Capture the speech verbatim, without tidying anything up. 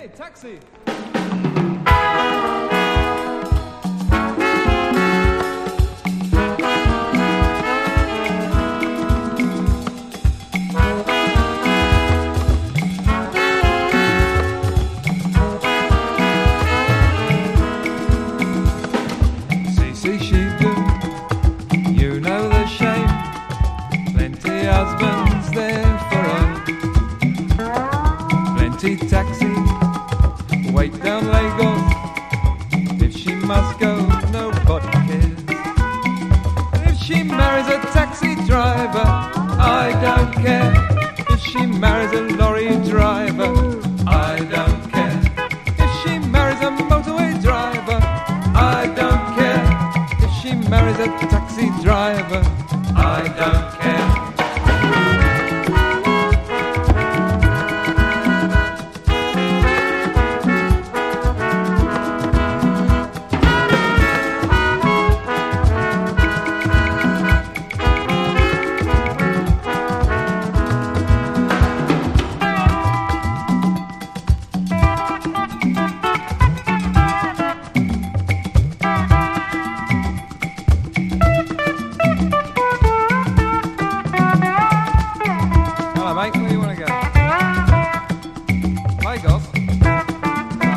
taxi. See, see, she do. You know the shame. Plenty husbands there for her. Plenty taxi. Wait down Lagos. If she must go, nobody cares. If she marries a taxi driver, I don't care. If she marries